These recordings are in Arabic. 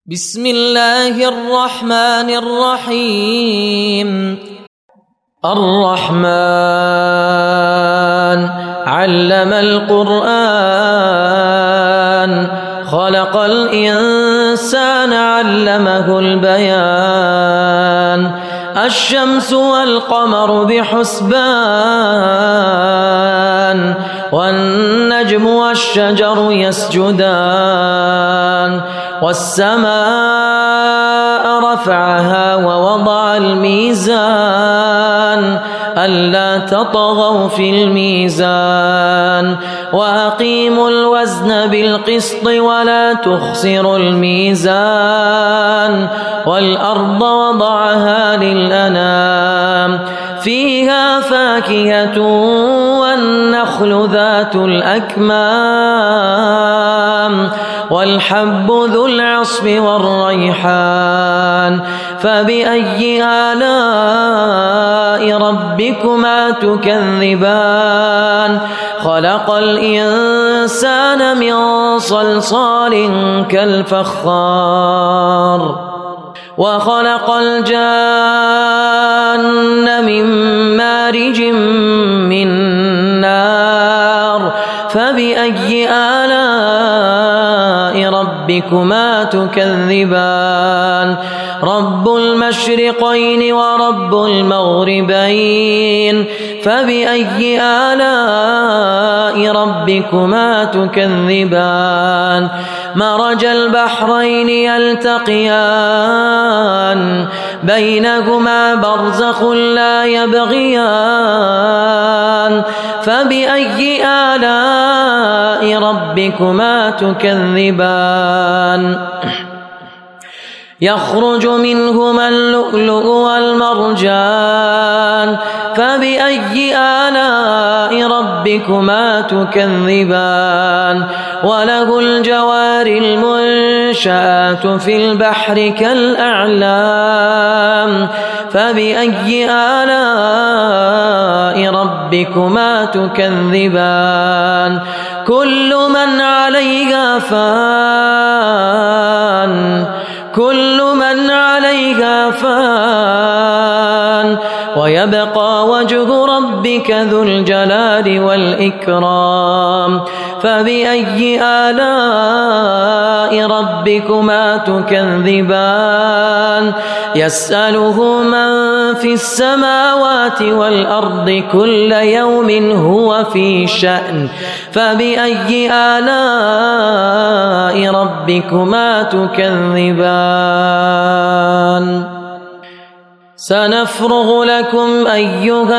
بسم الله الرحمن الرحيم. الرحمن علم القرآن خلق الإنسان علمه البيان الشمس والقمر بحسبان والنجم والشجر يسجدان والسماء رفعها ووضع الميزان ألا تطغوا في الميزان وأقيموا الوزن بالقسط ولا تخسروا الميزان والأرض وضعها للأنام فيها فاكهة والنخل ذات الأكمام والحب ذو العصف والريحان فبأي آلاء ربكما تكذبان خلق الإنسان من صلصال كالفخار وخلق الجان من مارج من نار فبأي آلاء ربكما تكذبان رب المشرقين ورب المغربين فبأي آلاء ربكما تكذبان مرج البحرين يلتقيان بينهما برزخ لا يبغيان فبأي آلاء ربكما تكذبان يخرج منهما اللؤلؤ والمرجان فبأي آلاء ربكما تكذبان وله الجوار المنشآت في البحر كالأعلام فبأي آلاء ربكما تكذبان كل من عليها فان ويبقى وجه ربك ذو الجلال والإكرام فبأي آلاء ربكما تكذبان يسأله من في السماوات والأرض كل يوم هو في شأن فبأي آلاء ربكما تكذبان سنفرغ لكم أيها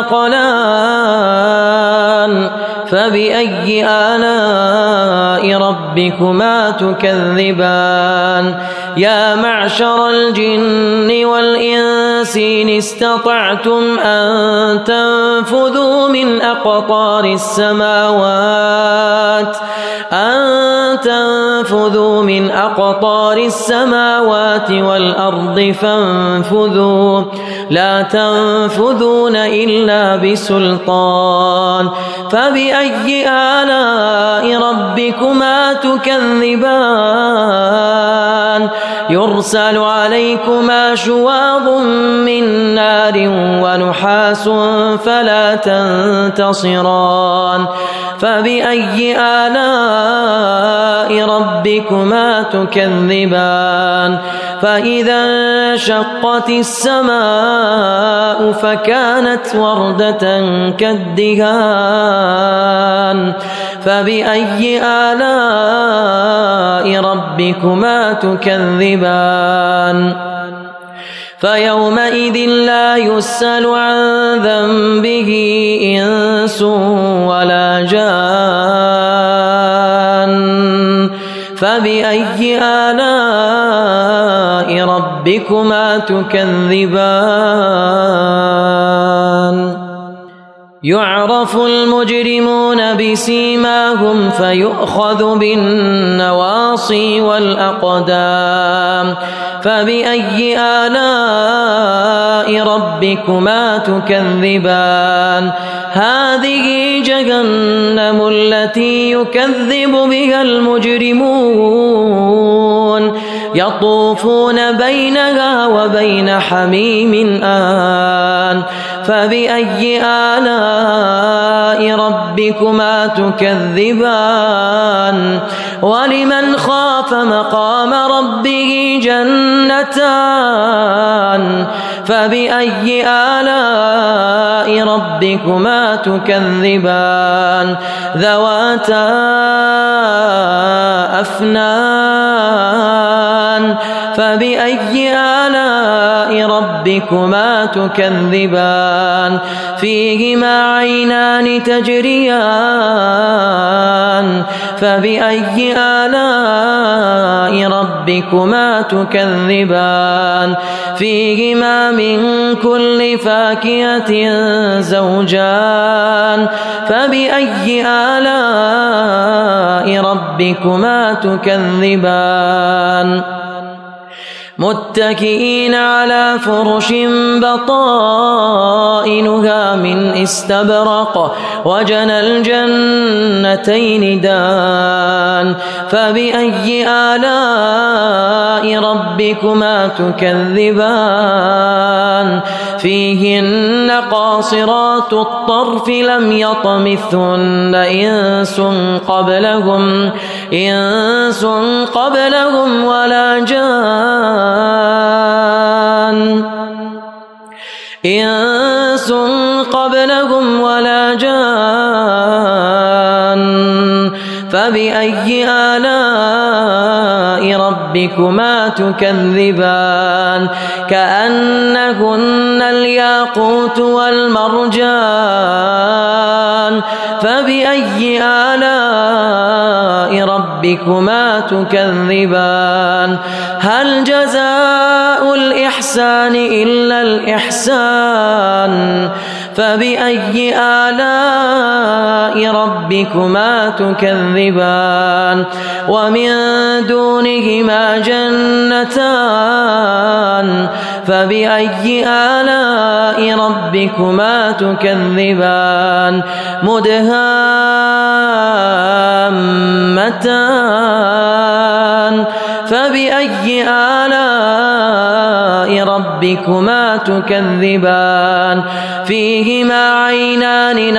الثقلان فبأي آلاء ربكما تكذبان يا معشر الجن والإنس إن استطعتم أن تنفذوا من أقطار السماوات والأرض فانفذوا لا تنفذون إلا بسلطان فبأي آلاء ربكما تكذبان يرسل عليكما شواظ من نار ونحاس فلا تنتصران فبأي آلاء ربكما تكذبان فإذا انشقت السماء فكانت وردة كالدهان فبأي آلاء ربكما تكذبان فيومئذ لا يسأل عن ذنبه إنس ولا جان فبأي آلاء ربكما تكذبان يعرف المجرمون بسيماهم فيؤخذ بالنواصي والأقدام فبأي آلاء ربكما تكذبان هذه جهنم التي يكذب بها المجرمون يطوفون بينها وبين حميم آن فبأي آلاء ربكما تكذبان ولمن خاف مقام ربه جنتان فبأي آلاء ربكما تكذبان ذواتا أفنان فبأي آلاء ربكما تكذبان فيهما عينان تجريان فبأي آلاء ربكما تكذبان فيهما من كل فاكهة زوجان فبأي آلاء ربكما تكذبان متكئين على فرش بطائنها من استبرق وجنى الجنتين دان فبأي آلاء ربكما تكذبان فيهن قاصرات الطرف لم يطمثهن إنس قبلهم ولا جان فبأي آلاء ربكما تكذبان كأنهن الياقوت والمرجان فبأي آلاء ربكما تكذبان هل جزاء الإحسان إلا الإحسان فبأي آلاء ربكما تكذبان ومن دونهما جنتان فبأي آلاء ربكما تكذبان مدهامتان فبأي آلاء ربكما تكذبان فيهما عينان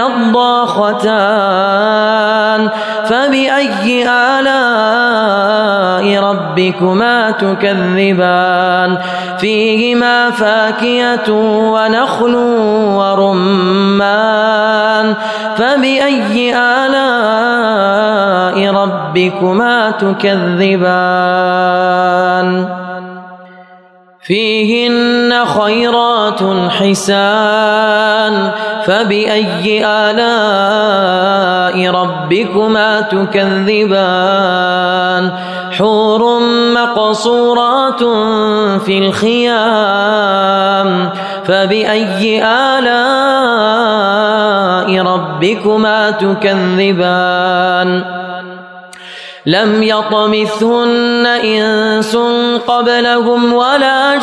نضاختان فبأي آلاء ربكما تكذبان فيهما فاكهة ونخل ورمان فبأي آلاء ربكما تكذبان فيهن خيرات حسان فبأي آلاء ربكما تكذبان حور مقصورات في الخيام فبأي آلاء ربكما تكذبان لم يطمثهن إنس قبلهم ولا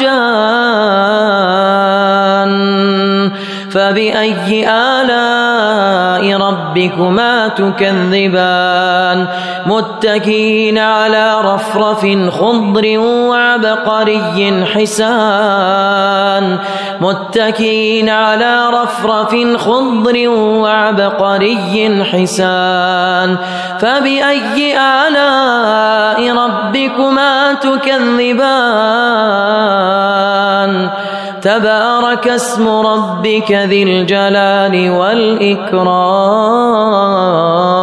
جان فبأي آلاء ربكما تكذبان متكئين على رفرف خضر وعبقري حسان متكئين على رفرف خضر وعبقري حسان فبأي آلاء ربكما تكذبان تبارك اسم ربك ذي الجلال والإكرام